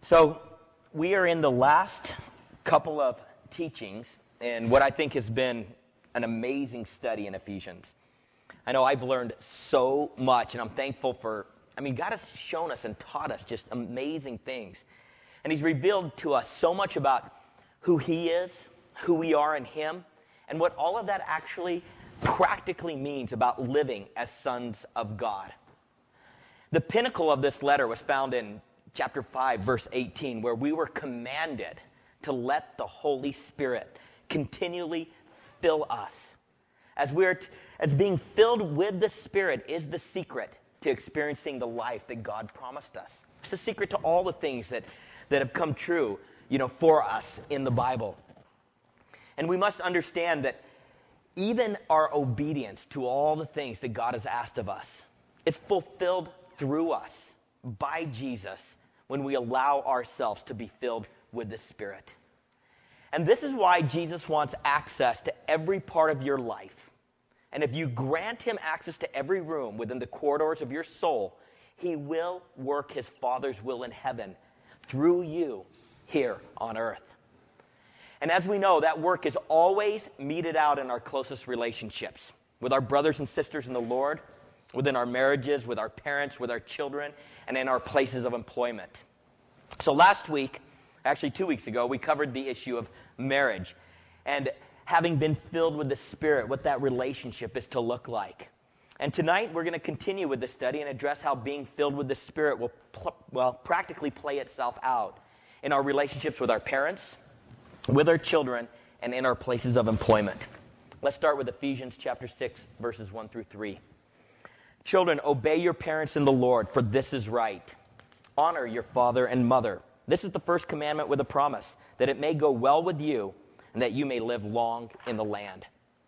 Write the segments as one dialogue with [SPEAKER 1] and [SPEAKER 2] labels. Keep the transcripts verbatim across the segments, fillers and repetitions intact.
[SPEAKER 1] So we are in the last couple of teachings in what I think has been an amazing study in Ephesians. I know I've learned so much, and I'm thankful for, I mean, God has shown us and taught us just amazing things. And he's revealed to us so much about who he is, who we are in him, and what all of that actually practically means about living as sons of God. The pinnacle of this letter was found in chapter five, verse eighteen, where we were commanded to let the Holy Spirit continually fill us. As we're t- as being filled with the Spirit is the secret to experiencing the life that God promised us. It's the secret to all the things that, that have come true, you know, for us in the Bible. And we must understand that even our obedience to all the things that God has asked of us is fulfilled through us by Jesus when we allow ourselves to be filled with the Spirit. And this is why Jesus wants access to every part of your life. And if you grant him access to every room within the corridors of your soul, he will work his Father's will in heaven through you here on earth. And as we know, that work is always meted out in our closest relationships, with our brothers and sisters in the Lord, within our marriages, with our parents, with our children, and in our places of employment. So last week, actually two weeks ago, we covered the issue of marriage and having been filled with the Spirit, what that relationship is to look like. And tonight, we're going to continue with the study and address how being filled with the Spirit will, pl- well, practically play itself out in our relationships with our parents, with our children, and in our places of employment. Let's start with Ephesians chapter six, verses one through three. Children, obey your parents in the Lord, for this is right. Honor your father and mother. This is the first commandment with a promise, that it may go well with you and that you may live long in the land.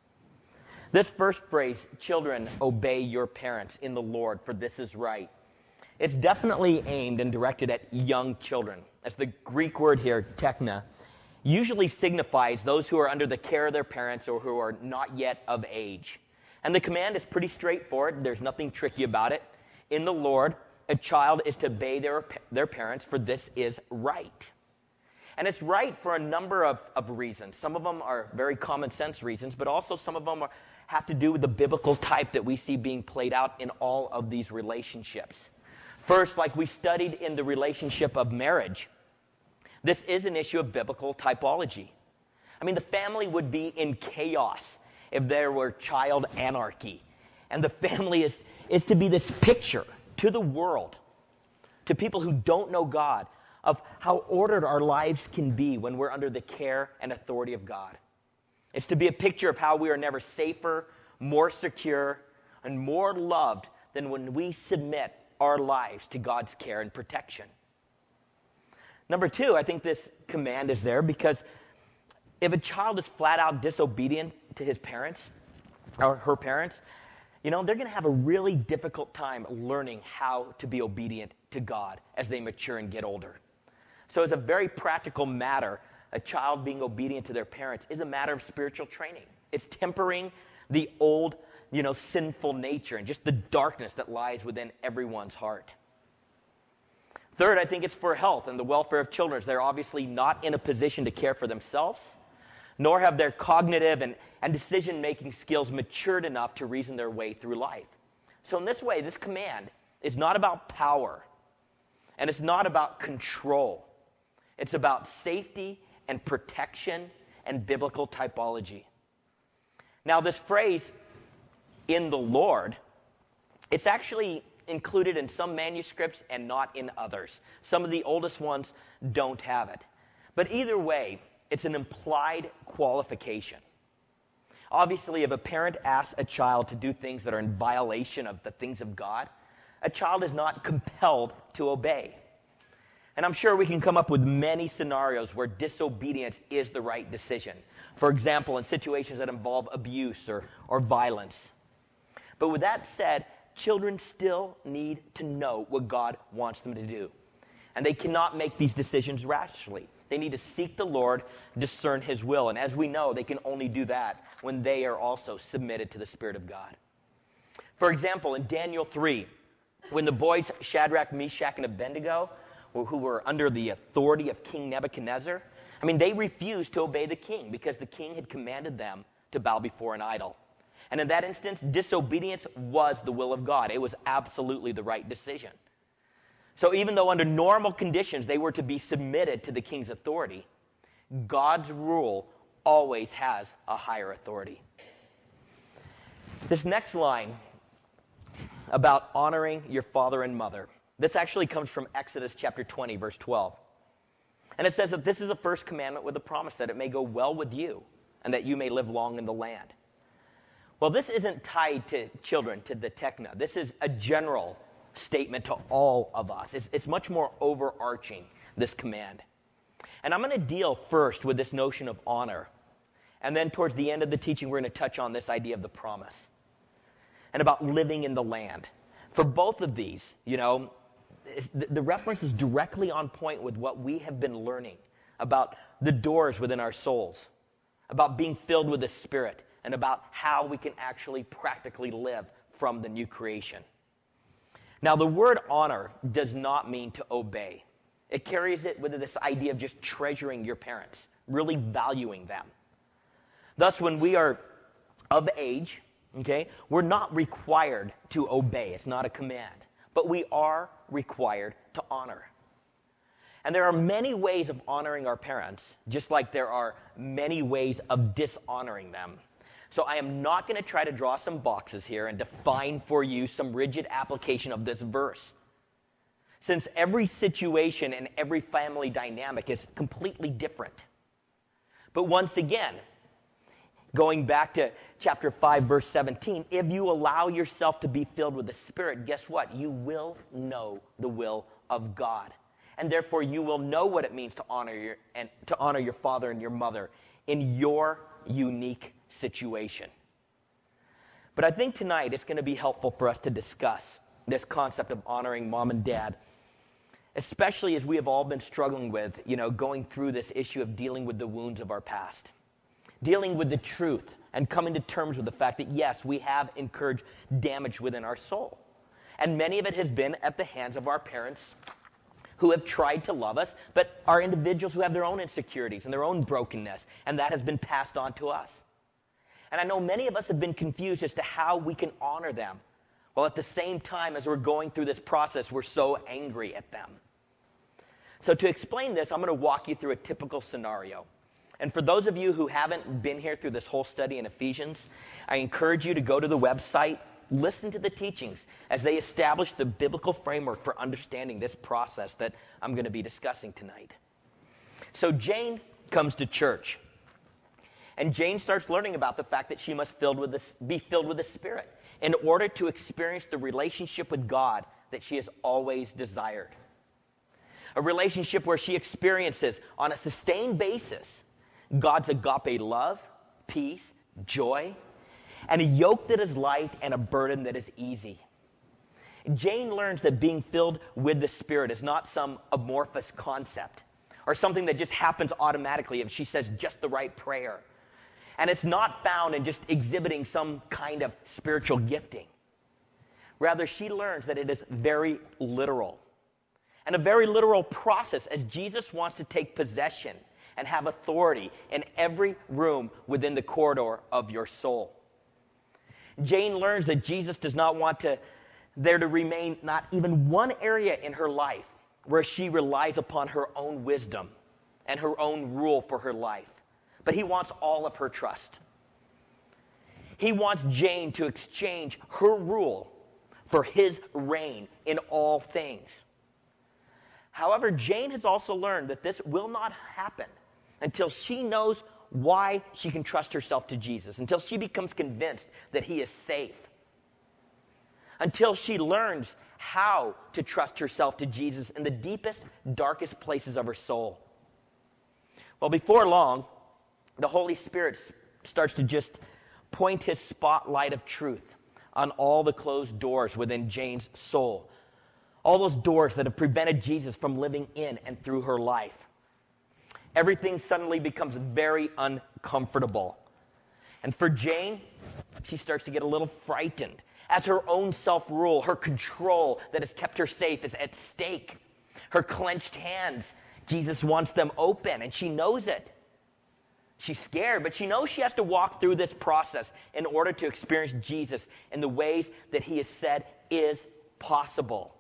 [SPEAKER 1] This first phrase, children, obey your parents in the Lord, for this is right. It's definitely aimed and directed at young children, as the Greek word here, tekna, usually signifies those who are under the care of their parents or who are not yet of age. And the command is pretty straightforward. There's nothing tricky about it. In the Lord, a child is to obey their, their parents, for this is right. And it's right for a number of, of reasons. Some of them are very common sense reasons, but also some of them are, have to do with the biblical type that we see being played out in all of these relationships. First, like we studied in the relationship of marriage, this is an issue of biblical typology. I mean, the family would be in chaos if there were child anarchy. And the family is, is to be this picture to the world, to people who don't know God, of how ordered our lives can be when we're under the care and authority of God. It's to be a picture of how we are never safer, more secure, and more loved than when we submit our lives to God's care and protection. Number two, I think this command is there because if a child is flat out disobedient to his parents or her parents, you know, they're going to have a really difficult time learning how to be obedient to God as they mature and get older. So as a very practical matter, a child being obedient to their parents is a matter of spiritual training. It's tempering the old, you know, sinful nature and just the darkness that lies within everyone's heart. Third, I think it's for health and the welfare of children. They're obviously not in a position to care for themselves, nor have their cognitive and, and decision-making skills matured enough to reason their way through life. So in this way, this command is not about power, and it's not about control. It's about safety and protection and biblical typology. Now, this phrase, in the Lord, it's actually included in some manuscripts and not in others. Some of the oldest ones don't have it. But either way, it's an implied qualification. Obviously, if a parent asks a child to do things that are in violation of the things of God, a child is not compelled to obey. And I'm sure we can come up with many scenarios where disobedience is the right decision. For example, in situations that involve abuse or, or violence. But with that said, children still need to know what God wants them to do. And they cannot make these decisions rashly. They need to seek the Lord, discern his will. And as we know, they can only do that when they are also submitted to the Spirit of God. For example, in Daniel three, when the boys Shadrach, Meshach, and Abednego who were under the authority of King Nebuchadnezzar, I mean, they refused to obey the king because the king had commanded them to bow before an idol. And in that instance, disobedience was the will of God. It was absolutely the right decision. So even though under normal conditions they were to be submitted to the king's authority, God's rule always has a higher authority. This next line about honoring your father and mother, this actually comes from Exodus chapter twenty, verse twelve. And it says that this is the first commandment with a promise that it may go well with you and that you may live long in the land. Well, this isn't tied to children, to the tekna. This is a general statement to all of us. It's, it's much more overarching, this command. And I'm going to deal first with this notion of honor. And then towards the end of the teaching, we're going to touch on this idea of the promise and about living in the land. For both of these, you know, the, the reference is directly on point with what we have been learning about the doors within our souls, about being filled with the Spirit, and about how we can actually practically live from the new creation. Now, the word honor does not mean to obey. It carries it with this idea of just treasuring your parents, really valuing them. Thus, when we are of age, okay, we're not required to obey. It's not a command. But we are required to honor. And there are many ways of honoring our parents, just like there are many ways of dishonoring them. So I am not going to try to draw some boxes here and define for you some rigid application of this verse, since every situation and every family dynamic is completely different. But once again, going back to chapter five, verse seventeen, if you allow yourself to be filled with the Spirit, guess what? You will know the will of God. And therefore, you will know what it means to honor your and to honor your father and your mother in your unique situation. But I think tonight it's going to be helpful for us to discuss this concept of honoring mom and dad, especially as we have all been struggling with, you know, going through this issue of dealing with the wounds of our past, dealing with the truth and coming to terms with the fact that, yes, we have incurred damage within our soul. And many of it has been at the hands of our parents who have tried to love us, but are individuals who have their own insecurities and their own brokenness, and that has been passed on to us. And I know many of us have been confused as to how we can honor them, while at the same time as we're going through this process, we're so angry at them. So to explain this, I'm going to walk you through a typical scenario. And for those of you who haven't been here through this whole study in Ephesians, I encourage you to go to the website, listen to the teachings as they establish the biblical framework for understanding this process that I'm going to be discussing tonight. So Jane comes to church, and Jane starts learning about the fact that she must filled with this, be filled with the Spirit in order to experience the relationship with God that she has always desired. A relationship where she experiences on a sustained basis God's agape love, peace, joy, and a yoke that is light and a burden that is easy. Jane learns that being filled with the Spirit is not some amorphous concept or something that just happens automatically if she says just the right prayer. And it's not found in just exhibiting some kind of spiritual gifting. Rather, she learns that it is very literal. And a very literal process as Jesus wants to take possession and have authority in every room within the corridor of your soul. Jane learns that Jesus does not want to, there to remain not even one area in her life where she relies upon her own wisdom and her own rule for her life. But he wants all of her trust. He wants Jane to exchange her rule for his reign in all things. However, Jane has also learned that this will not happen until she knows why she can trust herself to Jesus, until she becomes convinced that he is safe, until she learns how to trust herself to Jesus in the deepest, darkest places of her soul. Well, before long, the Holy Spirit starts to just point his spotlight of truth on all the closed doors within Jane's soul, all those doors that have prevented Jesus from living in and through her life. Everything suddenly becomes very uncomfortable. And for Jane, she starts to get a little frightened as her own self-rule, her control that has kept her safe is at stake. Her clenched hands, Jesus wants them open, and she knows it. She's scared, but she knows she has to walk through this process in order to experience Jesus in the ways that he has said is possible.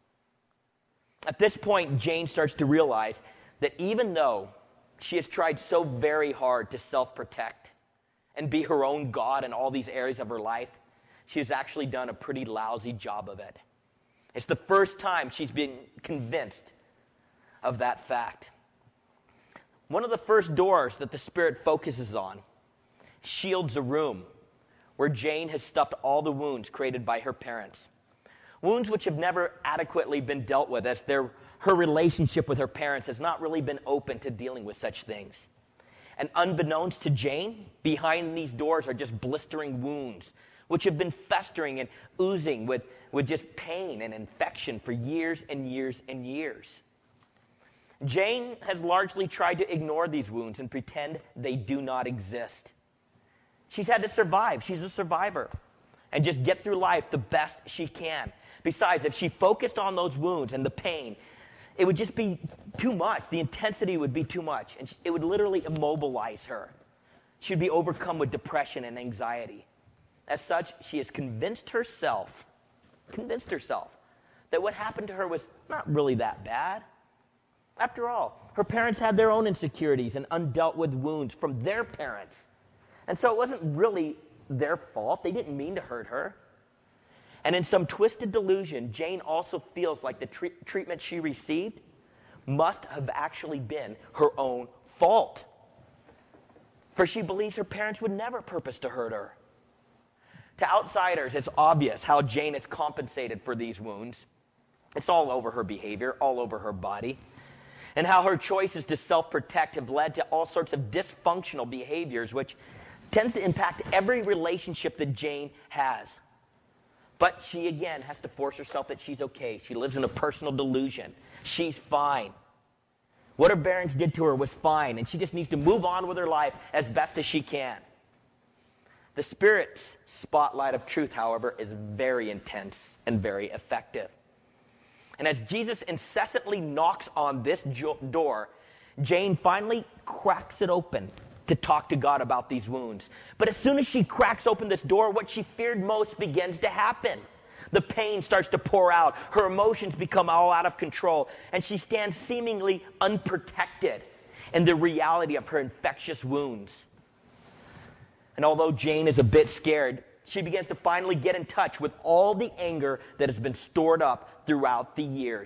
[SPEAKER 1] At this point, Jane starts to realize that even though she has tried so very hard to self-protect and be her own God in all these areas of her life, she has actually done a pretty lousy job of it. It's the first time she's been convinced of that fact. One of the first doors that the Spirit focuses on shields a room where Jane has stuffed all the wounds created by her parents. Wounds which have never adequately been dealt with, as their, her relationship with her parents has not really been open to dealing with such things. And unbeknownst to Jane, behind these doors are just blistering wounds which have been festering and oozing with, with just pain and infection for years and years and years. Jane has largely tried to ignore these wounds and pretend they do not exist. She's had to survive. She's a survivor. And just get through life the best she can. Besides, if she focused on those wounds and the pain, it would just be too much. The intensity would be too much. And it would literally immobilize her. She'd be overcome with depression and anxiety. As such, she has convinced herself, convinced herself, that what happened to her was not really that bad. After all, her parents had their own insecurities and undealt with wounds from their parents. And so it wasn't really their fault. They didn't mean to hurt her. And in some twisted delusion, Jane also feels like the tre- treatment she received must have actually been her own fault. For she believes her parents would never purpose to hurt her. To outsiders, it's obvious how Jane is compensated for these wounds. It's all over her behavior, all over her body. And how her choices to self-protect have led to all sorts of dysfunctional behaviors, which tends to impact every relationship that Jane has. But she, again, has to force herself that she's okay. She lives in a personal delusion. She's fine. What her parents did to her was fine, and she just needs to move on with her life as best as she can. The Spirit's spotlight of truth, however, is very intense and very effective. And as Jesus incessantly knocks on this jo- door, Jane finally cracks it open to talk to God about these wounds. But as soon as she cracks open this door, what she feared most begins to happen. The pain starts to pour out. Her emotions become all out of control. And she stands seemingly unprotected in the reality of her infectious wounds. And although Jane is a bit scared, she begins to finally get in touch with all the anger that has been stored up throughout the years.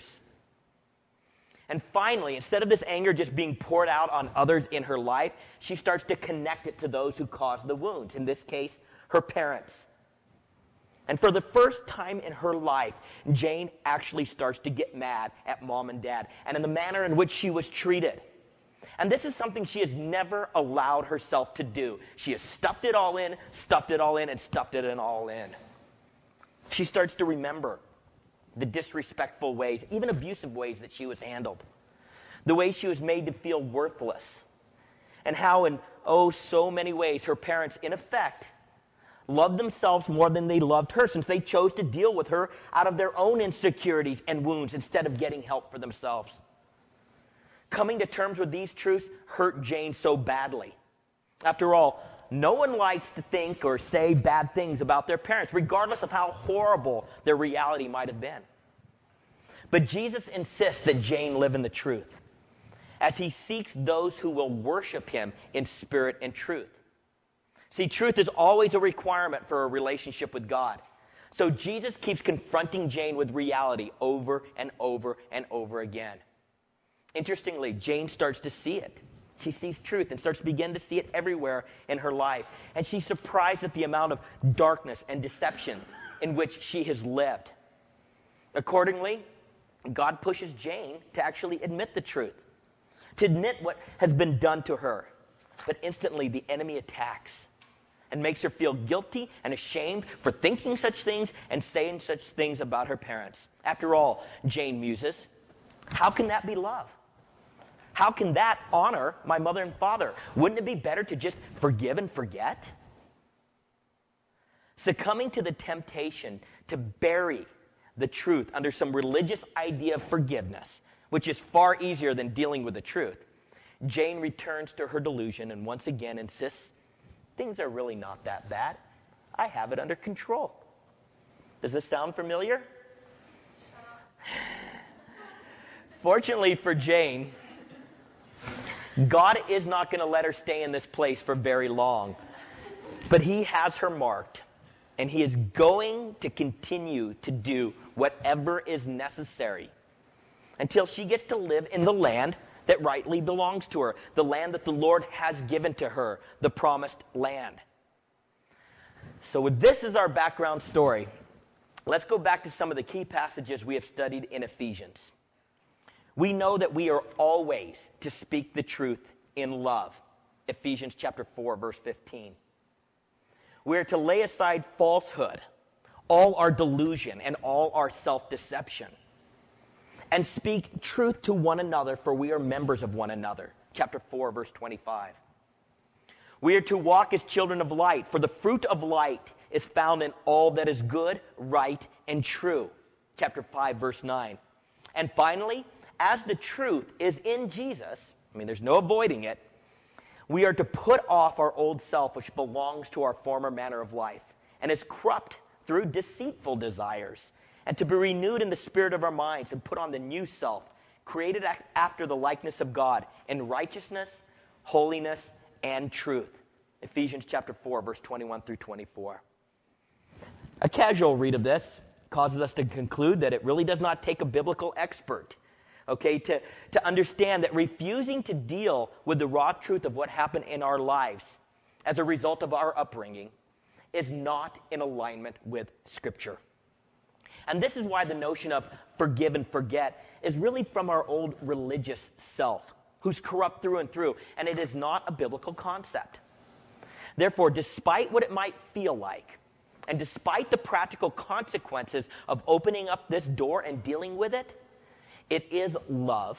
[SPEAKER 1] And finally, instead of this anger just being poured out on others in her life, she starts to connect it to those who caused the wounds. In this case, her parents. And for the first time in her life, Jane actually starts to get mad at mom and dad and in the manner in which she was treated. And this is something she has never allowed herself to do. She has stuffed it all in, stuffed it all in, and stuffed it in all in. She starts to remember the disrespectful ways, even abusive ways that she was handled. The way she was made to feel worthless. And how in, oh, so many ways, her parents, in effect, loved themselves more than they loved her, since they chose to deal with her out of their own insecurities and wounds instead of getting help for themselves. Coming to terms with these truths hurt Jane so badly. After all, no one likes to think or say bad things about their parents, regardless of how horrible their reality might have been. But Jesus insists that Jane live in the truth, as he seeks those who will worship him in spirit and truth. See, truth is always a requirement for a relationship with God. So Jesus keeps confronting Jane with reality over and over and over again. Interestingly, Jane starts to see it. She sees truth and starts to begin to see it everywhere in her life. And she's surprised at the amount of darkness and deception in which she has lived. Accordingly, God pushes Jane to actually admit the truth, to admit what has been done to her. But instantly, the enemy attacks and makes her feel guilty and ashamed for thinking such things and saying such things about her parents. After all, Jane muses, how can that be love? How can that honor my mother and father? Wouldn't it be better to just forgive and forget? Succumbing to the temptation to bury the truth under some religious idea of forgiveness which is far easier than dealing with the truth, Jane returns to her delusion and once again insists, things are really not that bad. I have it under control. Does this sound familiar? Fortunately for Jane, God is not going to let her stay in this place for very long. But he has her marked, and he is going to continue to do whatever is necessary until she gets to live in the land that rightly belongs to her, the land that the Lord has given to her, the promised land. So with this as our background story, let's go back to some of the key passages we have studied in Ephesians. We know that we are always to speak the truth in love. Ephesians chapter four, verse fifteen. We are to lay aside falsehood, all our delusion, and all our self-deception, and speak truth to one another, for we are members of one another. Chapter four, verse twenty-five. We are to walk as children of light, for the fruit of light is found in all that is good, right, and true. Chapter five, verse nine. And finally, as the truth is in Jesus, I mean, there's no avoiding it, we are to put off our old self, which belongs to our former manner of life, and is corrupt through deceitful desires, and to be renewed in the spirit of our minds, and put on the new self, created after the likeness of God, in righteousness, holiness, and truth. Ephesians chapter four, verse twenty-one through twenty-four. A casual read of this causes us to conclude that it really does not take a biblical expert, okay, to, to understand that refusing to deal with the raw truth of what happened in our lives as a result of our upbringing is not in alignment with Scripture. And this is why the notion of forgive and forget is really from our old religious self, who's corrupt through and through, and it is not a biblical concept. Therefore, despite what it might feel like, and despite the practical consequences of opening up this door and dealing with it, it is love.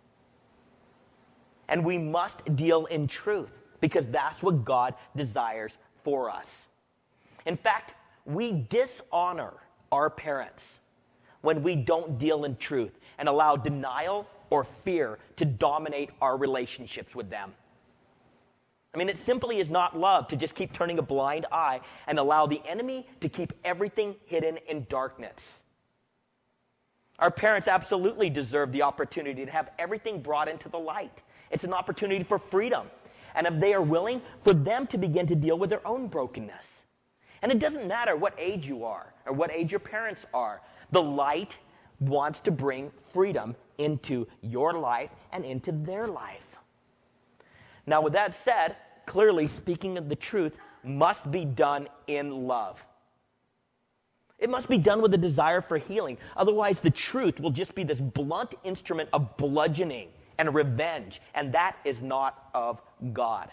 [SPEAKER 1] And we must deal in truth, because that's what God desires for us. In fact, we dishonor our parents when we don't deal in truth and allow denial or fear to dominate our relationships with them. I mean, it simply is not love to just keep turning a blind eye and allow the enemy to keep everything hidden in darkness. Our parents absolutely deserve the opportunity to have everything brought into the light. It's an opportunity for freedom. And if they are willing, for them to begin to deal with their own brokenness. And it doesn't matter what age you are or what age your parents are. The light wants to bring freedom into your life and into their life. Now, with that said, clearly speaking of the truth must be done in love. It must be done with a desire for healing. Otherwise, the truth will just be this blunt instrument of bludgeoning and revenge, and that is not of God.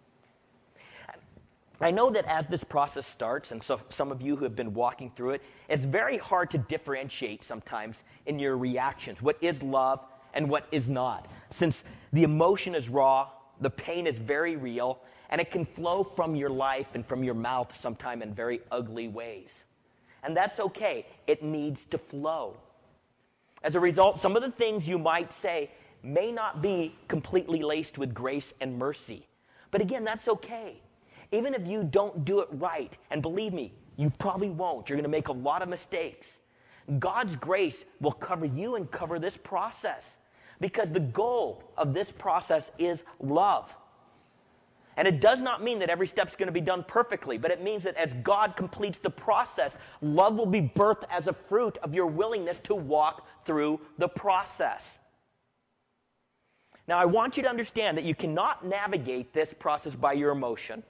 [SPEAKER 1] I know that as this process starts, and so some of you who have been walking through it, it's very hard to differentiate sometimes in your reactions what is love and what is not, since the emotion is raw, the pain is very real, and it can flow from your life and from your mouth sometime in very ugly ways. And that's okay. It needs to flow. As a result, some of the things you might say may not be completely laced with grace and mercy. But again, that's okay. Even if you don't do it right, and believe me, you probably won't. You're going to make a lot of mistakes. God's grace will cover you and cover this process, because the goal of this process is love. And it does not mean that every step is going to be done perfectly, but it means that as God completes the process, love will be birthed as a fruit of your willingness to walk through the process. Now, I want you to understand that you cannot navigate this process by your emotion.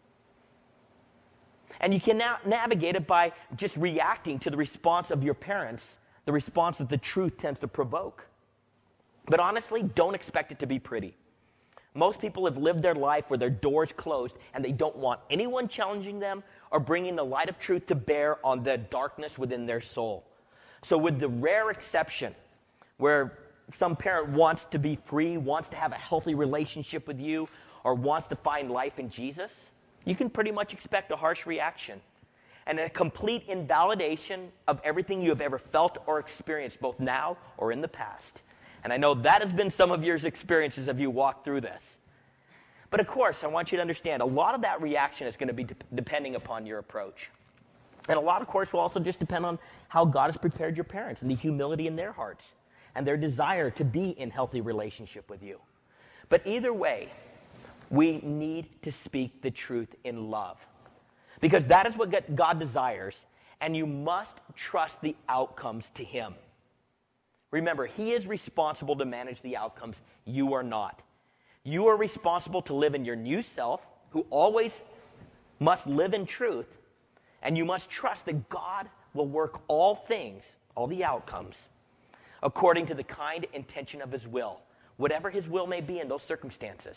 [SPEAKER 1] And you cannot navigate it by just reacting to the response of your parents, the response that the truth tends to provoke. But honestly, don't expect it to be pretty. Most people have lived their life where their door's closed and they don't want anyone challenging them or bringing the light of truth to bear on the darkness within their soul. So with the rare exception where some parent wants to be free, wants to have a healthy relationship with you, or wants to find life in Jesus, you can pretty much expect a harsh reaction and a complete invalidation of everything you have ever felt or experienced, both now or in the past. And I know that has been some of your experiences as you walk through this. But of course, I want you to understand, a lot of that reaction is going to be de- depending upon your approach. And a lot, of course, will also just depend on how God has prepared your parents and the humility in their hearts and their desire to be in healthy relationship with you. But either way, we need to speak the truth in love. Because that is what God desires, and you must trust the outcomes to him. Remember, he is responsible to manage the outcomes. You are not. You are responsible to live in your new self, who always must live in truth, and you must trust that God will work all things, all the outcomes, according to the kind intention of his will, whatever his will may be in those circumstances.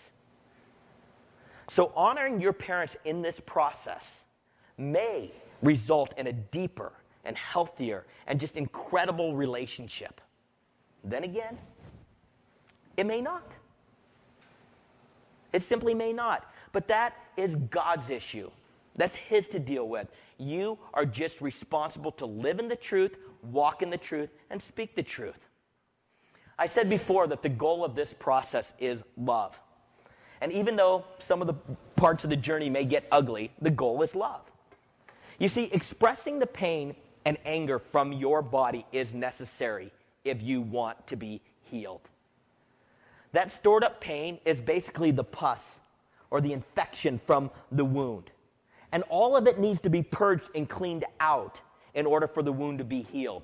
[SPEAKER 1] So honoring your parents in this process may result in a deeper and healthier and just incredible relationship. Then again, it may not. It simply may not. But that is God's issue. That's his to deal with. You are just responsible to live in the truth, walk in the truth, and speak the truth. I said before that the goal of this process is love. And even though some of the parts of the journey may get ugly, the goal is love. You see, expressing the pain and anger from your body is necessary if you want to be healed. That stored up pain is basically the pus or the infection from the wound. And all of it needs to be purged and cleaned out in order for the wound to be healed.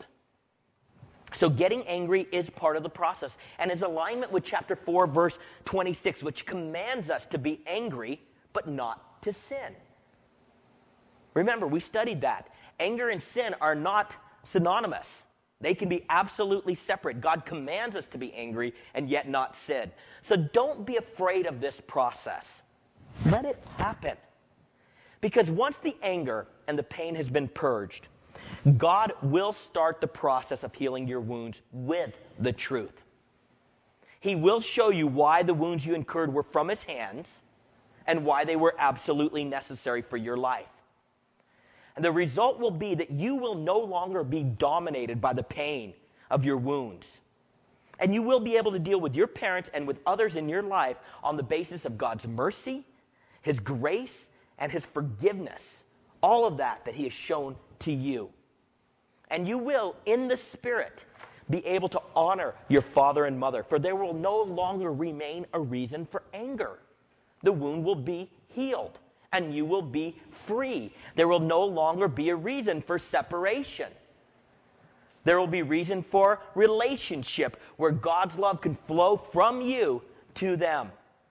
[SPEAKER 1] So getting angry is part of the process and is alignment with chapter four, verse twenty-six, which commands us to be angry, but not to sin. Remember, we studied that. Anger and sin are not synonymous. They can be absolutely separate. God commands us to be angry and yet not sin. So don't be afraid of this process. Let it happen. Because once the anger and the pain has been purged, God will start the process of healing your wounds with the truth. He will show you why the wounds you incurred were from his hands and why they were absolutely necessary for your life. And the result will be that you will no longer be dominated by the pain of your wounds. And you will be able to deal with your parents and with others in your life on the basis of God's mercy, his grace, and his forgiveness. All of that that he has shown to you. And you will, in the Spirit, be able to honor your father and mother, for there will no longer remain a reason for anger. The wound will be healed, and you will be free. There will no longer be a reason for separation. There will be reason for relationship, where God's love can flow from you to them.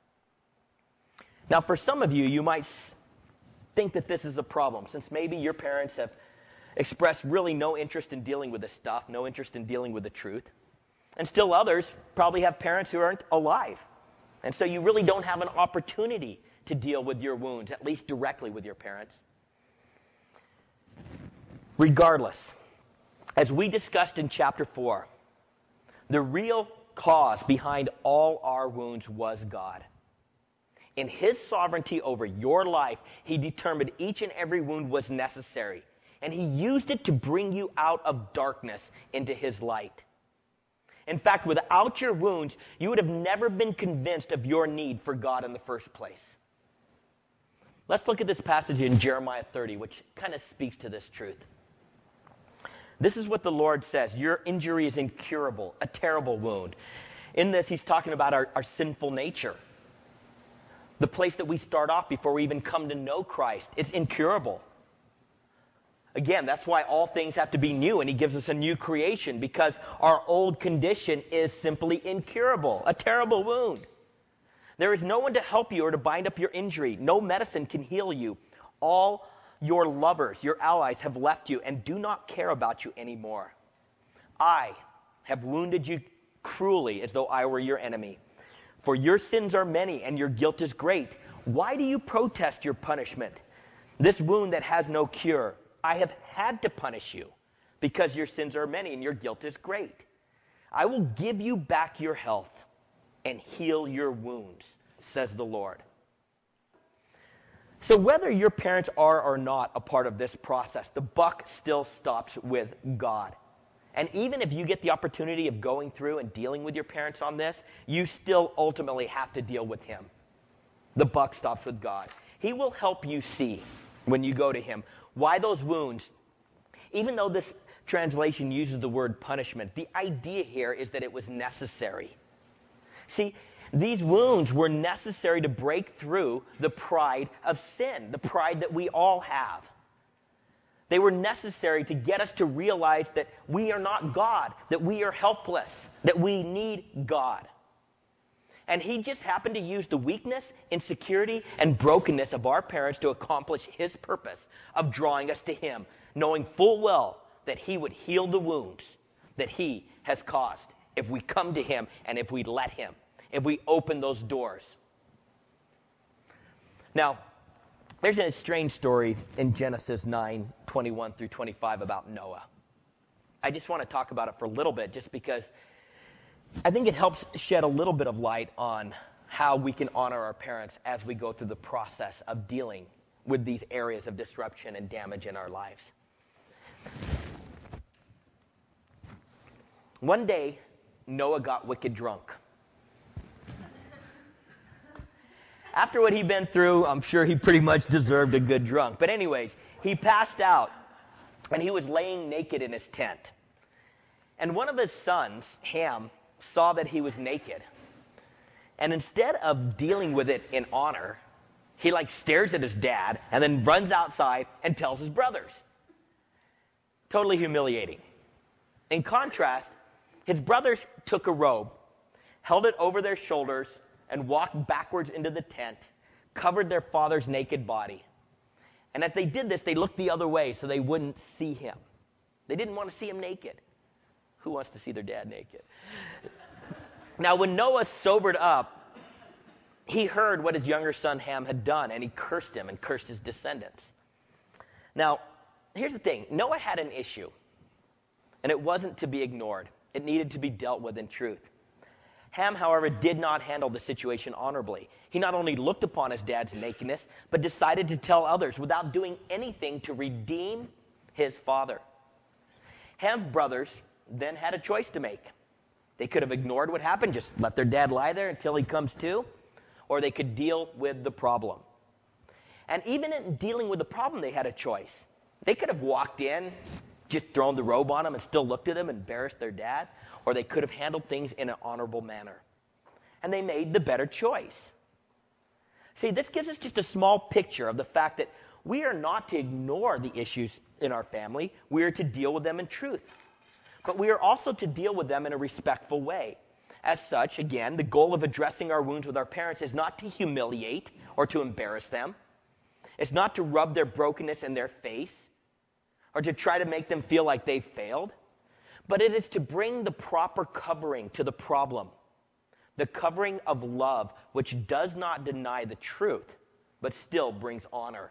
[SPEAKER 1] Now, for some of you, you might think that this is a problem, since maybe your parents have expressed really no interest in dealing with this stuff, no interest in dealing with the truth. And still others probably have parents who aren't alive. And so you really don't have an opportunity to deal with your wounds, at least directly with your parents. Regardless, as we discussed in chapter four, the real cause behind all our wounds was God. In his sovereignty over your life, he determined each and every wound was necessary. And he used it to bring you out of darkness into his light. In fact, without your wounds, you would have never been convinced of your need for God in the first place. Let's look at this passage in Jeremiah thirty, which kind of speaks to this truth. This is what the Lord says. Your injury is incurable, a terrible wound. In this, he's talking about our, our sinful nature. The place that we start off before we even come to know Christ. It's incurable. Again, that's why all things have to be new, and he gives us a new creation, because our old condition is simply incurable, a terrible wound. There is no one to help you or to bind up your injury. No medicine can heal you. All your lovers, your allies, have left you and do not care about you anymore. I have wounded you cruelly as though I were your enemy. For your sins are many and your guilt is great. Why do you protest your punishment? This wound that has no cure. I have had to punish you because your sins are many and your guilt is great. I will give you back your health and heal your wounds, says the Lord. So whether your parents are or not a part of this process, the buck still stops with God. And even if you get the opportunity of going through and dealing with your parents on this, you still ultimately have to deal with him. The buck stops with God. He will help you see, when you go to him, why those wounds, even though this translation uses the word punishment, the idea here is that it was necessary. See, these wounds were necessary to break through the pride of sin, the pride that we all have. They were necessary to get us to realize that we are not God, that we are helpless, that we need God. And he just happened to use the weakness, insecurity, and brokenness of our parents to accomplish his purpose of drawing us to him, knowing full well that he would heal the wounds that he has caused if we come to him and if we let him, if we open those doors. Now, there's a strange story in Genesis nine, twenty-one through twenty-five about Noah. I just want to talk about it for a little bit just because I think it helps shed a little bit of light on how we can honor our parents as we go through the process of dealing with these areas of disruption and damage in our lives. One day, Noah got wicked drunk. After what he'd been through, I'm sure he pretty much deserved a good drunk. But anyways, he passed out, and he was laying naked in his tent. And one of his sons, Ham, saw that he was naked. And instead of dealing with it in honor, he like stares at his dad and then runs outside and tells his brothers. Totally humiliating. In contrast, his brothers took a robe, held it over their shoulders, and walked backwards into the tent, covered their father's naked body. And as they did this, they looked the other way so they wouldn't see him. They didn't want to see him naked. Who wants to see their dad naked? Now, when Noah sobered up, he heard what his younger son Ham had done, and he cursed him and cursed his descendants. Now, here's the thing. Noah had an issue, and it wasn't to be ignored. It needed to be dealt with in truth. Ham, however, did not handle the situation honorably. He not only looked upon his dad's nakedness, but decided to tell others without doing anything to redeem his father. Ham's brothers then had a choice to make. They could have ignored what happened, just let their dad lie there until he comes to, or they could deal with the problem. And even in dealing with the problem, they had a choice. They could have walked in, just thrown the robe on him and still looked at him and embarrassed their dad, or they could have handled things in an honorable manner. And they made the better choice. See, this gives us just a small picture of the fact that we are not to ignore the issues in our family. We are to deal with them in truth. But we are also to deal with them in a respectful way. As such, again, the goal of addressing our wounds with our parents is not to humiliate or to embarrass them. It's not to rub their brokenness in their face or to try to make them feel like they've failed. But it is to bring the proper covering to the problem. The covering of love, which does not deny the truth, but still brings honor.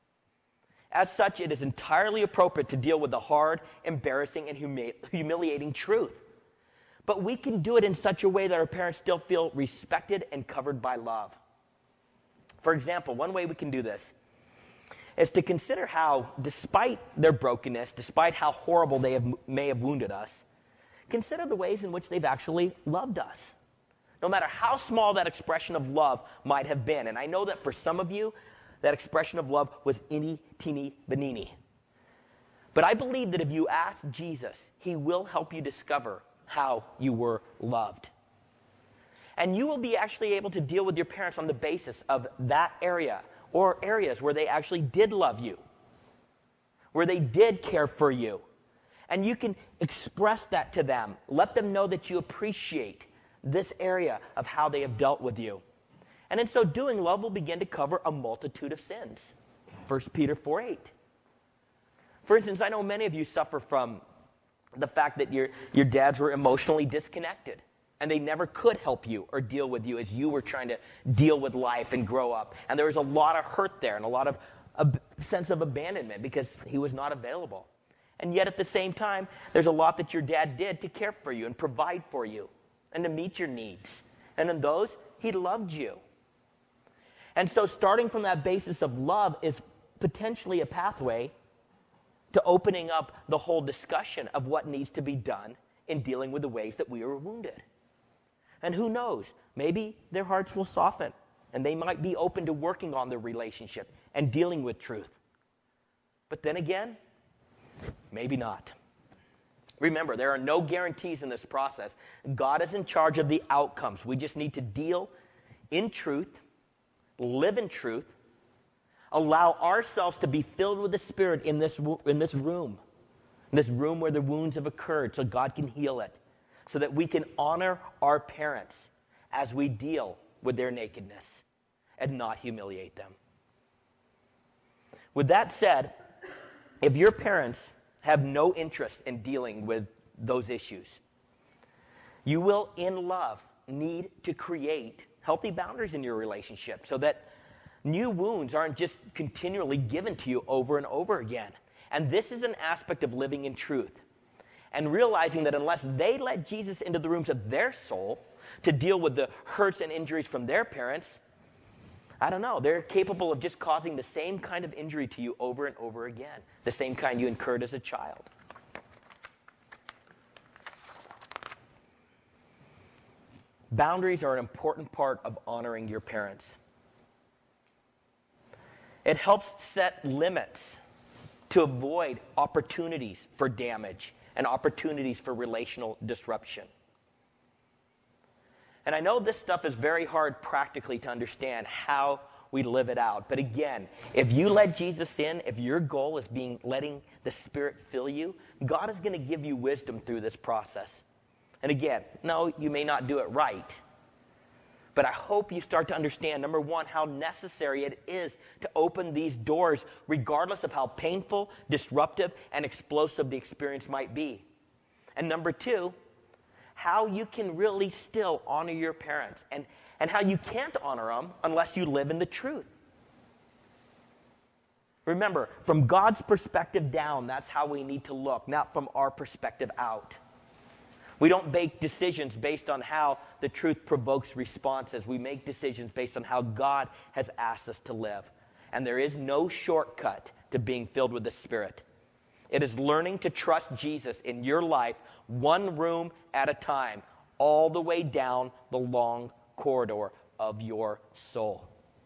[SPEAKER 1] As such, it is entirely appropriate to deal with the hard, embarrassing, and humi- humiliating truth. But we can do it in such a way that our parents still feel respected and covered by love. For example, one way we can do this is to consider how, despite their brokenness, despite how horrible they have, may have wounded us, consider the ways in which they've actually loved us. No matter how small that expression of love might have been. And I know that for some of you, that expression of love was inny, teeny, benini. But I believe that if you ask Jesus, he will help you discover how you were loved. And you will be actually able to deal with your parents on the basis of that area or areas where they actually did love you, where they did care for you. And you can express that to them. Let them know that you appreciate this area of how they have dealt with you. And in so doing, love will begin to cover a multitude of sins. First Peter four eight. For instance, I know many of you suffer from the fact that your, your dads were emotionally disconnected. And they never could help you or deal with you as you were trying to deal with life and grow up. And there was a lot of hurt there and a lot of a sense of abandonment because he was not available. And yet at the same time, there's a lot that your dad did to care for you and provide for you and to meet your needs. And in those, he loved you. And so starting from that basis of love is potentially a pathway to opening up the whole discussion of what needs to be done in dealing with the ways that we were wounded. And who knows, maybe their hearts will soften and they might be open to working on their relationship and dealing with truth. But then again, maybe not. Remember, there are no guarantees in this process. God is in charge of the outcomes. We just need to deal in truth, live in truth, allow ourselves to be filled with the Spirit in this, in this room, in this room where the wounds have occurred, so God can heal it, so that we can honor our parents as we deal with their nakedness and not humiliate them. With that said, if your parents have no interest in dealing with those issues, you will, in love, need to create healthy boundaries in your relationship so that new wounds aren't just continually given to you over and over again. And this is an aspect of living in truth and realizing that unless they let Jesus into the rooms of their soul to deal with the hurts and injuries from their parents, I don't know, they're capable of just causing the same kind of injury to you over and over again, the same kind you incurred as a child. Boundaries are an important part of honoring your parents. It helps set limits to avoid opportunities for damage and opportunities for relational disruption. And I know this stuff is very hard practically to understand how we live it out. But again, if you let Jesus in, if your goal is being letting the Spirit fill you, God is going to give you wisdom through this process. And again, no, you may not do it right. But I hope you start to understand, number one, how necessary it is to open these doors regardless of how painful, disruptive, and explosive the experience might be. And number two, how you can really still honor your parents and, and how you can't honor them unless you live in the truth. Remember, from God's perspective down, that's how we need to look, not from our perspective out. We don't make decisions based on how the truth provokes responses. We make decisions based on how God has asked us to live. And there is no shortcut to being filled with the Spirit. It is learning to trust Jesus in your life, one room at a time, all the way down the long corridor of your soul.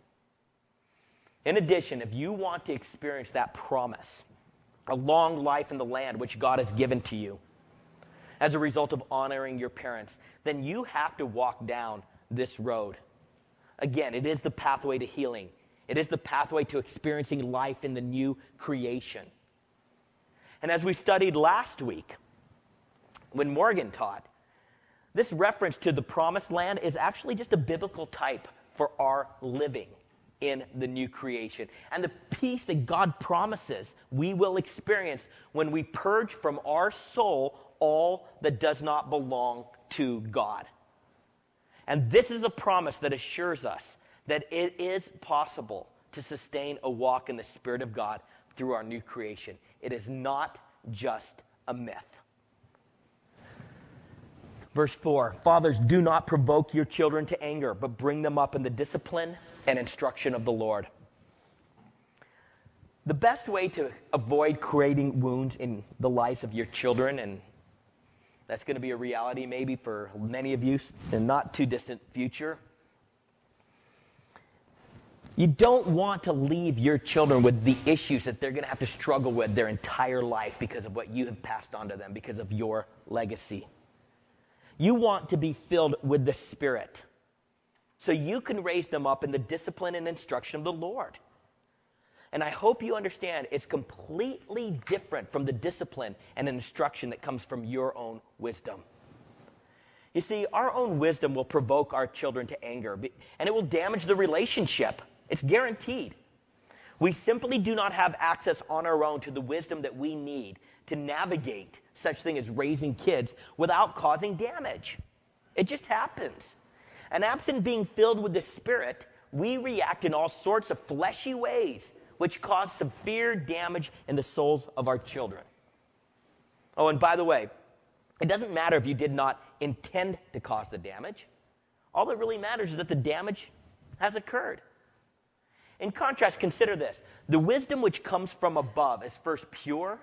[SPEAKER 1] In addition, if you want to experience that promise, a long life in the land which God has given to you, as a result of honoring your parents, then you have to walk down this road. Again, it is the pathway to healing. It is the pathway to experiencing life in the new creation. And as we studied last week, when Morgan taught, this reference to the promised land is actually just a biblical type for our living in the new creation. And the peace that God promises we will experience when we purge from our soul all that does not belong to God. And this is a promise that assures us that it is possible to sustain a walk in the Spirit of God through our new creation. It is not just a myth. Verse four, fathers, do not provoke your children to anger, but bring them up in the discipline and instruction of the Lord. The best way to avoid creating wounds in the lives of your children, and that's going to be a reality maybe for many of you in the not too distant future. You don't want to leave your children with the issues that they're going to have to struggle with their entire life because of what you have passed on to them, because of your legacy. You want to be filled with the Spirit so you can raise them up in the discipline and instruction of the Lord. And I hope you understand it's completely different from the discipline and instruction that comes from your own wisdom. You see, our own wisdom will provoke our children to anger, and it will damage the relationship. It's guaranteed. We simply do not have access on our own to the wisdom that we need to navigate such thing as raising kids without causing damage. It just happens. And absent being filled with the Spirit, we react in all sorts of fleshy ways which cause severe damage in the souls of our children. Oh, and by the way, it doesn't matter if you did not intend to cause the damage. All that really matters is that the damage has occurred. In contrast, consider this. The wisdom which comes from above is first pure,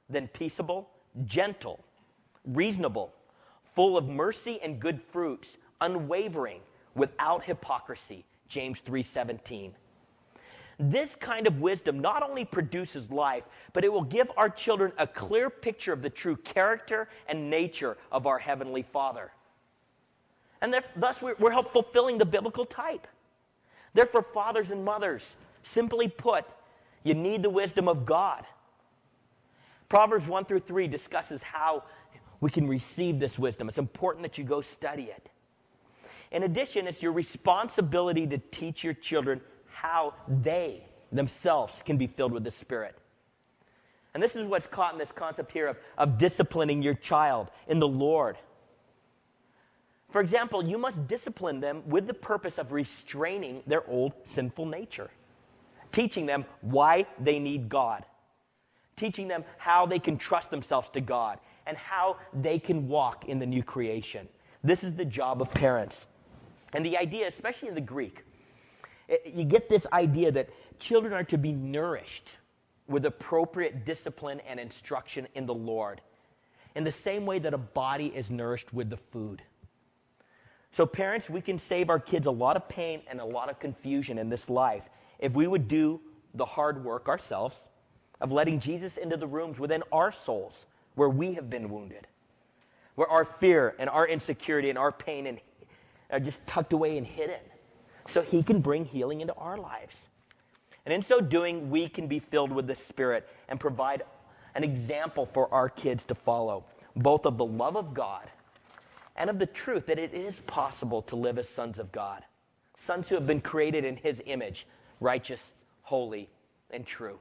[SPEAKER 1] then peaceable, gentle, reasonable, full of mercy and good fruits, unwavering, without hypocrisy. James three seventeen. This kind of wisdom not only produces life, but it will give our children a clear picture of the true character and nature of our Heavenly Father. And thus we're, we're help fulfilling the biblical type. Therefore, fathers and mothers, simply put, you need the wisdom of God. Proverbs one through three discusses how we can receive this wisdom. It's important that you go study it. In addition, it's your responsibility to teach your children how they themselves can be filled with the Spirit. And this is what's caught in this concept here of, of disciplining your child in the Lord. For example, you must discipline them with the purpose of restraining their old sinful nature, teaching them why they need God, teaching them how they can trust themselves to God, and how they can walk in the new creation. This is the job of parents. And the idea, especially in the Greek, it, you get this idea that children are to be nourished with appropriate discipline and instruction in the Lord, in the same way that a body is nourished with the food. So parents, we can save our kids a lot of pain and a lot of confusion in this life if we would do the hard work ourselves of letting Jesus into the rooms within our souls where we have been wounded, where our fear and our insecurity and our pain and are just tucked away and hidden, so he can bring healing into our lives. And in so doing, we can be filled with the Spirit and provide an example for our kids to follow, both of the love of God and of the truth that it is possible to live as sons of God, sons who have been created in his image, righteous, holy, and true.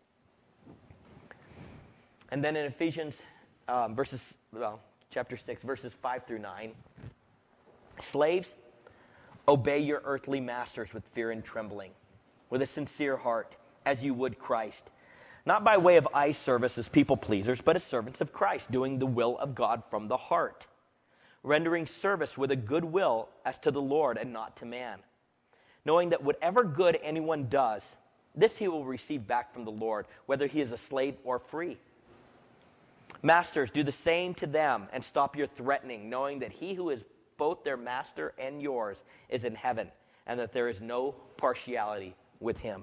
[SPEAKER 1] And then in Ephesians um, verses, well, chapter six, verses five through nine, slaves, obey your earthly masters with fear and trembling, with a sincere heart, as you would Christ, not by way of eye service as people pleasers, but as servants of Christ, doing the will of God from the heart, rendering service with a good will as to the Lord and not to man, knowing that whatever good anyone does, this he will receive back from the Lord, whether he is a slave or free. Masters, do the same to them and stop your threatening, knowing that he who is both their master and yours is in heaven, and that there is no partiality with him.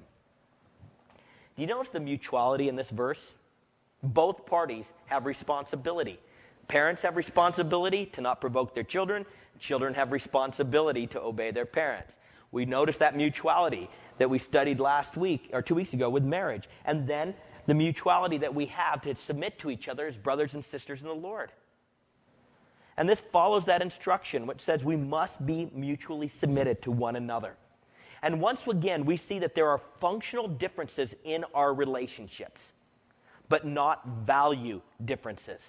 [SPEAKER 1] Do you notice the mutuality in this verse? Both parties have responsibility. Parents have responsibility to not provoke their children. Children have responsibility to obey their parents. We noticed that mutuality that we studied last week, or two weeks ago, with marriage. And then the mutuality that we have to submit to each other as brothers and sisters in the Lord. And this follows that instruction, which says we must be mutually submitted to one another. And once again, we see that there are functional differences in our relationships, but not value differences.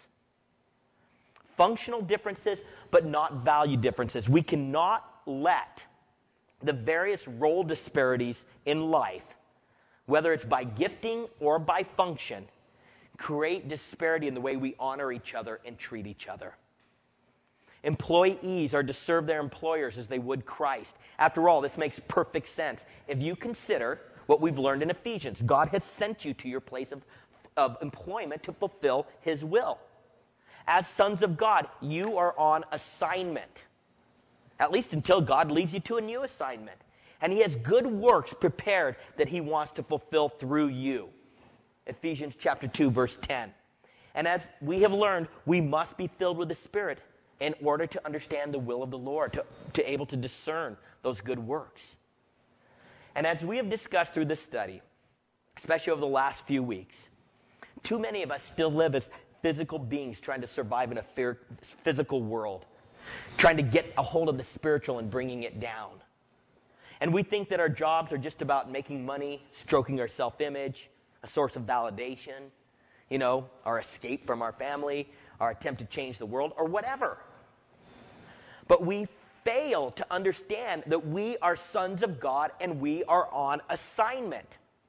[SPEAKER 1] Functional differences, but not value differences. We cannot let the various role disparities in life, whether it's by gifting or by function, create disparity in the way we honor each other and treat each other. Employees are to serve their employers as they would Christ. After all, this makes perfect sense. If you consider what we've learned in Ephesians, God has sent you to your place of, of employment to fulfill his will. As sons of God, you are on assignment, at least until God leads you to a new assignment. And he has good works prepared that he wants to fulfill through you. Ephesians chapter two, verse ten. And as we have learned, we must be filled with the Spirit in order to understand the will of the Lord, to, to able to discern those good works. And as we have discussed through this study, especially over the last few weeks, too many of us still live as physical beings trying to survive in a fear, physical world, trying to get a hold of the spiritual and bringing it down. And we think that our jobs are just about making money, stroking our self-image, a source of validation, you know, our escape from our family, our attempt to change the world, or whatever. But we fail to understand that we are sons of God and we are on assignment.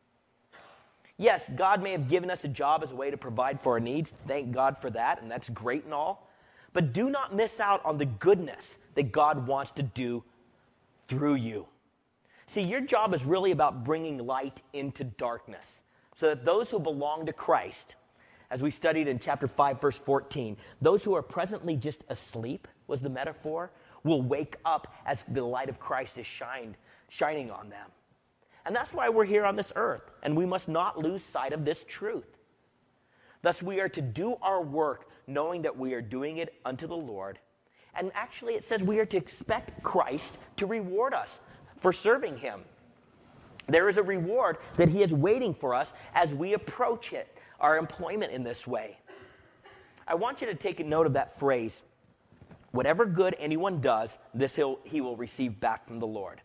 [SPEAKER 1] Yes, God may have given us a job as a way to provide for our needs. Thank God for that, and that's great and all. But do not miss out on the goodness that God wants to do through you. See, your job is really about bringing light into darkness so that those who belong to Christ, as we studied in chapter five, verse fourteen, those who are presently just asleep, was the metaphor, will wake up as the light of Christ is shined, shining on them. And that's why we're here on this earth, and we must not lose sight of this truth. Thus, we are to do our work knowing that we are doing it unto the Lord. And actually, it says we are to expect Christ to reward us for serving him. There is a reward that he is waiting for us as we approach it, our employment in this way. I want you to take a note of that phrase. Whatever good anyone does, this he'll, he will receive back from the Lord.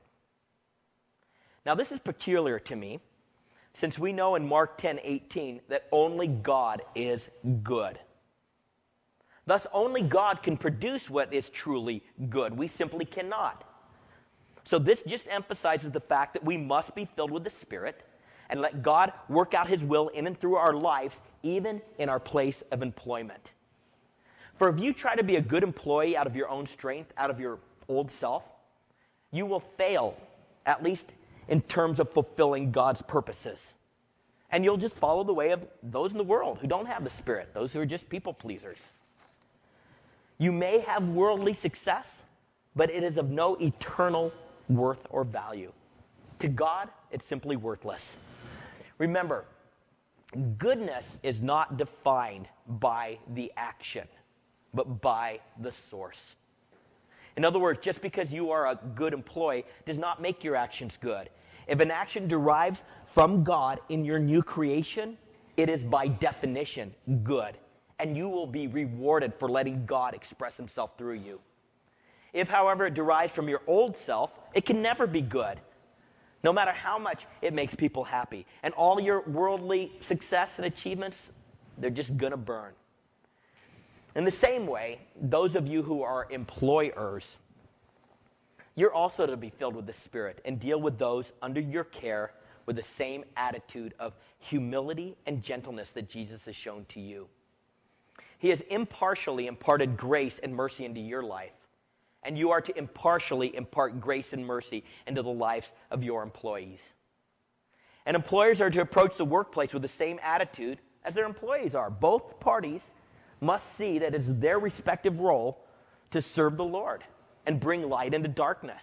[SPEAKER 1] Now, this is peculiar to me, since we know in Mark ten eighteen that only God is good. Thus, only God can produce what is truly good. We simply cannot. So this just emphasizes the fact that we must be filled with the Spirit and let God work out his will in and through our lives, even in our place of employment. For if you try to be a good employee out of your own strength, out of your old self, you will fail, at least in terms of fulfilling God's purposes. And you'll just follow the way of those in the world who don't have the Spirit, those who are just people pleasers. You may have worldly success, but it is of no eternal worth or value. To God, it's simply worthless. Remember, goodness is not defined by the action, but by the source. In other words, just because you are a good employee does not make your actions good. If an action derives from God in your new creation, it is by definition good, and you will be rewarded for letting God express himself through you. If, however, it derives from your old self, it can never be good, no matter how much it makes people happy. And all your worldly success and achievements, they're just going to burn. In the same way, those of you who are employers, you're also to be filled with the Spirit and deal with those under your care with the same attitude of humility and gentleness that Jesus has shown to you. He has impartially imparted grace and mercy into your life, and you are to impartially impart grace and mercy into the lives of your employees. And employers are to approach the workplace with the same attitude as their employees are. Both parties must see that it's their respective role to serve the Lord and bring light into darkness.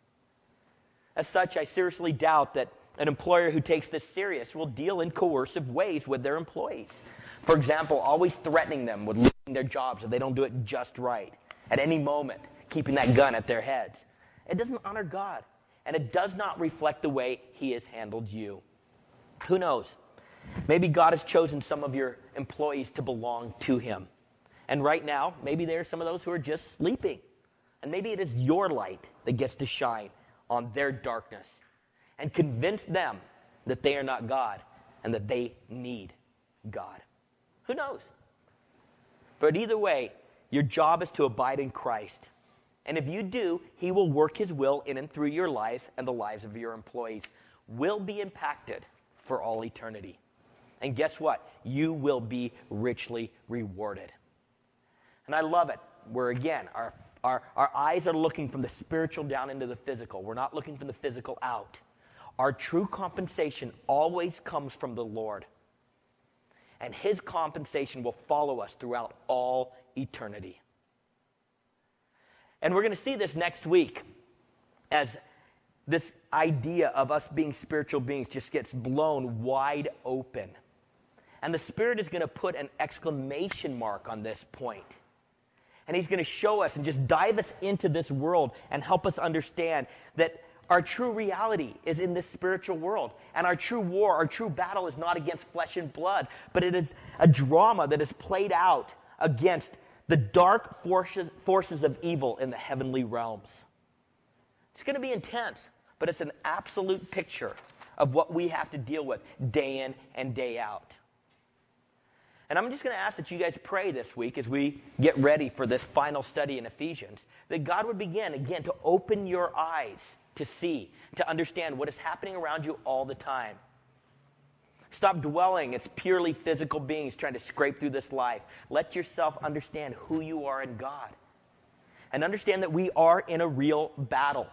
[SPEAKER 1] As such, I seriously doubt that an employer who takes this serious will deal in coercive ways with their employees. For example, always threatening them with losing their jobs if they don't do it just right. At any moment, keeping that gun at their heads. It doesn't honor God, and it does not reflect the way he has handled you. Who knows? Maybe God has chosen some of your employees to belong to him. And right now, maybe there are some of those who are just sleeping. And maybe it is your light that gets to shine on their darkness and convince them that they are not God and that they need God. Who knows? But either way, your job is to abide in Christ. And if you do, he will work his will in and through your lives, and the lives of your employees will be impacted for all eternity. And guess what? You will be richly rewarded. And I love it, where again, our, our, our eyes are looking from the spiritual down into the physical. We're not looking from the physical out. Our true compensation always comes from the Lord. And his compensation will follow us throughout all eternity. And we're going to see this next week as this idea of us being spiritual beings just gets blown wide open. And the Spirit is going to put an exclamation mark on this point. And he's going to show us and just dive us into this world and help us understand that our true reality is in this spiritual world. And our true war, our true battle is not against flesh and blood, but it is a drama that is played out against the dark forces, forces of evil in the heavenly realms. It's going to be intense, but it's an absolute picture of what we have to deal with day in and day out. And I'm just going to ask that you guys pray this week as we get ready for this final study in Ephesians, that God would begin, again, to open your eyes to see, to understand what is happening around you all the time. Stop dwelling as purely physical beings trying to scrape through this life. Let yourself understand who you are in God. And understand that we are in a real battle,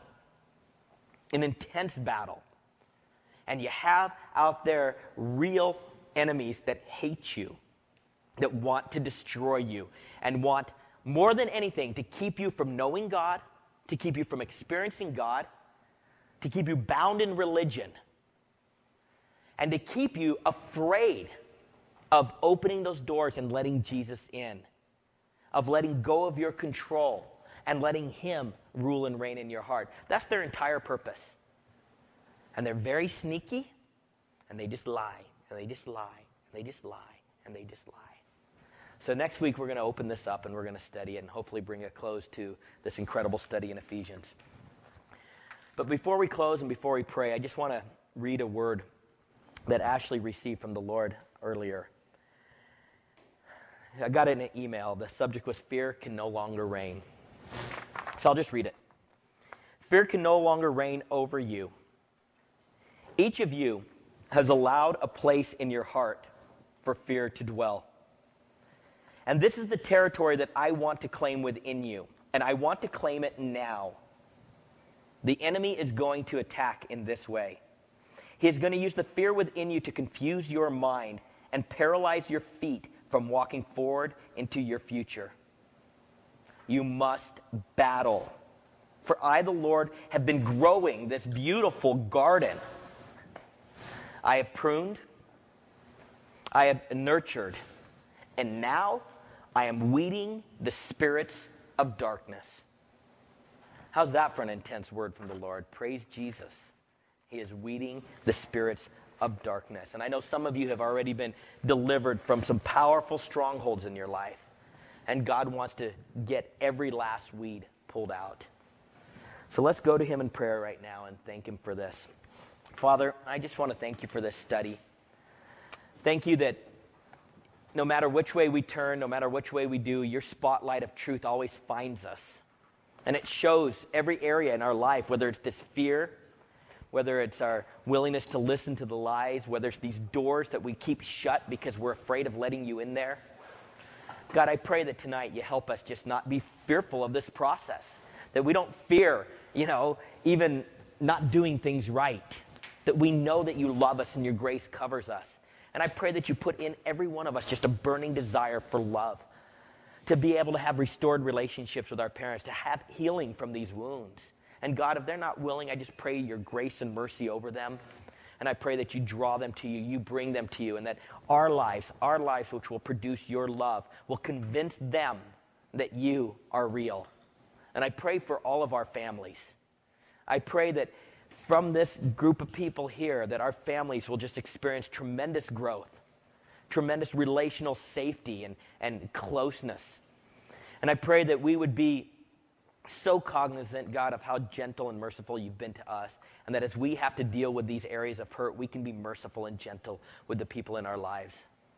[SPEAKER 1] an intense battle. And you have out there real enemies that hate you. that want to destroy you and want more than anything to keep you from knowing God, to keep you from experiencing God, to keep you bound in religion, and to keep you afraid of opening those doors and letting Jesus in, of letting go of your control and letting him rule and reign in your heart. That's their entire purpose. And they're very sneaky, and they just lie, and they just lie, and they just lie, and they just lie. So next week we're going to open this up and we're going to study it and hopefully bring a close to this incredible study in Ephesians. But before we close and before we pray, I just want to read a word that Ashley received from the Lord earlier. I got it in an email. The subject was fear can no longer reign. So I'll just read it. Fear can no longer reign over you. Each of you has allowed a place in your heart for fear to dwell. And this is the territory that I want to claim within you. And I want to claim it now. The enemy is going to attack in this way. He is going to use the fear within you to confuse your mind and paralyze your feet from walking forward into your future. You must battle. For I, the Lord, have been growing this beautiful garden. I have pruned, I have nurtured, and now I am weeding the spirits of darkness. How's that for an intense word from the Lord? Praise Jesus. He is weeding the spirits of darkness. And I know some of you have already been delivered from some powerful strongholds in your life. And God wants to get every last weed pulled out. So let's go to him in prayer right now and thank him for this. Father, I just want to thank you for this study. Thank you that no matter which way we turn, no matter which way we do, your spotlight of truth always finds us. And it shows every area in our life, whether it's this fear, whether it's our willingness to listen to the lies, whether it's these doors that we keep shut because we're afraid of letting you in there. God, I pray that tonight you help us just not be fearful of this process, that we don't fear, you know, even not doing things right, that we know that you love us and your grace covers us. And I pray that you put in every one of us just a burning desire for love, to be able to have restored relationships with our parents, to have healing from these wounds. And God, if they're not willing, I just pray your grace and mercy over them. And I pray that you draw them to you, you bring them to you, and that our lives, our lives which will produce your love, will convince them that you are real. And I pray for all of our families. I pray that from this group of people here, that our families will just experience tremendous growth, tremendous relational safety and, and closeness. And I pray that we would be so cognizant, God, of how gentle and merciful you've been to us, and that as we have to deal with these areas of hurt, we can be merciful and gentle with the people in our lives.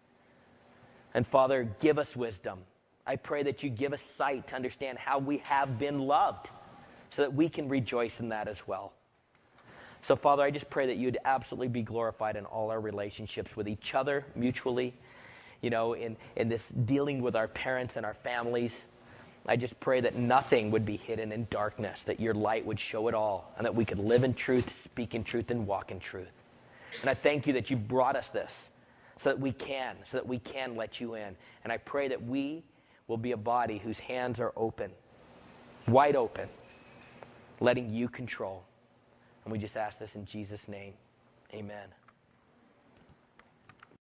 [SPEAKER 1] And Father, give us wisdom. I pray that you give us sight to understand how we have been loved, so that we can rejoice in that as well. So, Father, I just pray that you'd absolutely be glorified in all our relationships with each other, mutually, you know, in, in this dealing with our parents and our families. I just pray that nothing would be hidden in darkness, that your light would show it all, and that we could live in truth, speak in truth, and walk in truth. And I thank you that you brought us this so that we can, so that we can let you in. And I pray that we will be a body whose hands are open, wide open, letting you control. And we just ask this in Jesus' name. Amen.